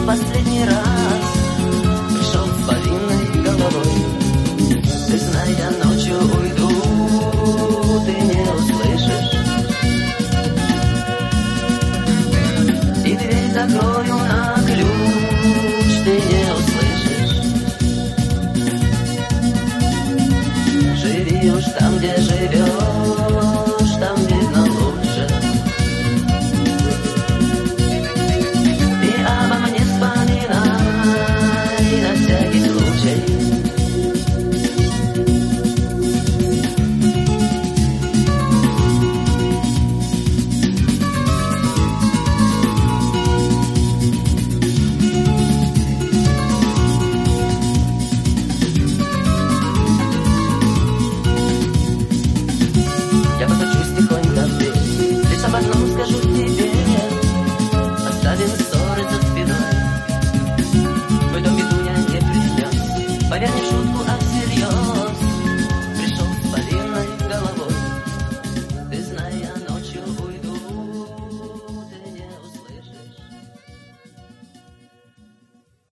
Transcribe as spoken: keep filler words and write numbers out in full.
последний раз пришел с повинной головой. Ты знай, я ночью уйду, ты не услышишь. И дверь закрою на ключ, ты не услышишь. Живи уж там, где живешь, там видно лучше. И обо мне вспоминай на всякий случай. Я постучусь тихонько в дверь, лишь об одном скажу тебе: оставим ссоры за спиной. В эту беду я не принес, поверь, не шутку,